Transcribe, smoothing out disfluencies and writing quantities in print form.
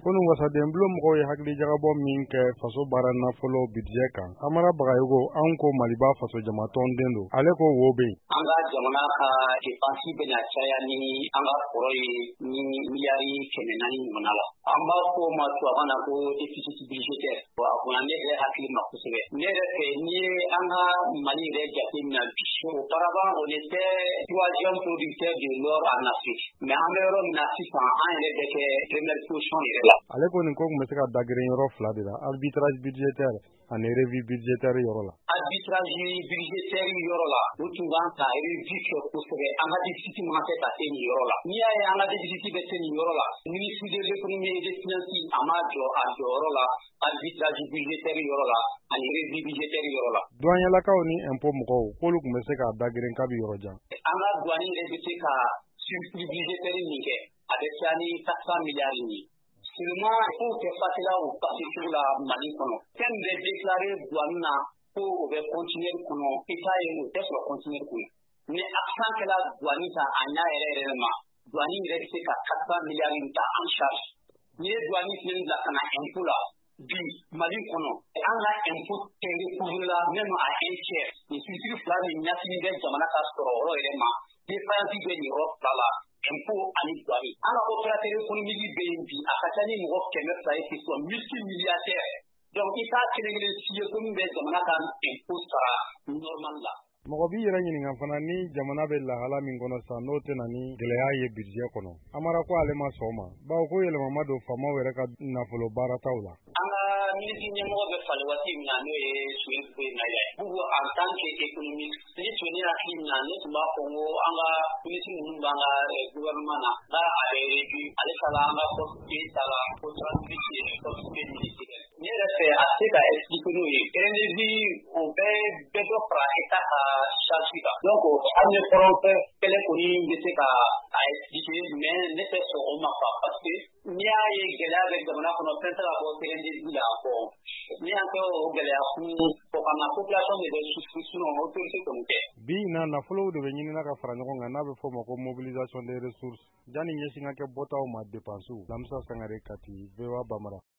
Kunu wasaden bulon mɔgɔw ye hakili jagabɔ min kɛ faso baara nafolo budget kan. Amara Bagayogo an ko Maliba faso jamatɔn den don. Ale ko wo be yen. An ka jamana ka dépense bɛna caya ni an ka fɔrɔ ye ni miliyari 400 ɲɔgɔnna la. An b'a fɔ o ma tubabukan na ko déficit budgétaire. A bonya ne yɛrɛ hakili ma kosɛbɛ. Ne yɛrɛ fɛ n'i ye an ka Mali yɛrɛ jateminɛ bi, auparavant on était troisième producteur de l'or en Afrique. Mais an bɛ yɔrɔ min na sisan an yɛrɛ bɛ kɛ première position yɛrɛ la. Ale ko nin ko tun bɛ se ka dageren yɔrɔ fila de la, arbitrage budgétaire ani revue budgétaire yɔrɔ la. Arbitrage budgétaire yɔrɔ la, o tun kan ka revue kɛ kosɛbɛ. An ka déficit man kan ka se nin yɔrɔ la. N'i y'a ye an ka déficit bɛ se nin yɔrɔ la, ministre de l'économie et des finances a ma jɔ a jɔyɔrɔ la, arbitrage budgétaire yɔrɔ la ani revue budgétaire yɔrɔ la. Douanier ni impôt mɔgɔw k'olu tun bɛ se ka dageren kabi yɔrɔ jan. An ka douane yɛrɛ bɛ se ka surplus budgétaire min kɛ, a bɛ caya ni 400 milliards ye. Seulement il faut que facile au passé la Mali kɔnɔ. Fɛn bɛ déclaré douane na ko o bɛ continuer kɔnɔ, État ye o tɛ sɔrɔ continuer kɔnɔ. Ni accent kɛla douane kan a ɲa yɛrɛ ma, douane yɛrɛ bɛ se ka 400 milliards ta en charge. N'i ye douane filɛ bila ka na impôt la, bi Mali kɔnɔ an ka impôt tɛ recouvrer la même à 1/3. Ni structure fila ni ɲasini bɛ jamana ka sɔrɔ yɔrɔ yɛrɛ ma, défaillance bɛ nin yɔrɔ fila la. Impôt ani douane. An ka opérateur économique bɛ yen bi, a ka ca ni mɔgɔ 200 ye qui sont multimilliardaires. Donc i t'a kelen-kelen f'i ye ko min bɛ jamana ka impôt sara normal la. Mɔgɔ b'i yɛrɛ ɲininka fana ni jamana bɛ lahala min kɔnɔ sisan n'o tɛ na ni gɛlɛya ye budget kɔnɔ. Amara ko ale ma sɔn o ma. Bawo ko yɛlɛma ma don faamaw yɛrɛ ka nafolo baarataw la. An ka ministre ɲɛmɔgɔ bɛ falen waati min na n'o ye Suwel Naya ye. Pour en tant que économiste, ni tun ye hakili min na ne tun b'a fɔ ko an ka ministre minnu b'an ka gouvernement na n'a a bɛ réduit ale taara an ka poste taara ko transfert poste ministériel. Ne yɛrɛ fɛ a se ka expliquer n'o ye. Énergie o bɛɛ dɔ fara État ka charge kan. Donc hali ni kɔrɔnfɛ kɛlɛ kɔni bɛ se ka a expliquer mais ne tɛ sɔn o ma parce que n'i y'a ye gɛlɛya bɛ jamana kɔnɔ fɛn tɛ ka bɔ énergie la bon n'i y'a kɛ o gɛlɛya kun fɔ ka na population de bɛ souffrir sinon autorité kɔni tɛ. Bi na nafolow de bɛ ɲinina ka fara ɲɔgɔn kan n'a bɛ fɔ o ma ko mobilisation des ressources. Jani ɲɛsin ka kɛ bɔtaw ma dépenses. Lamisa Sangare Kati, VOA Bamara.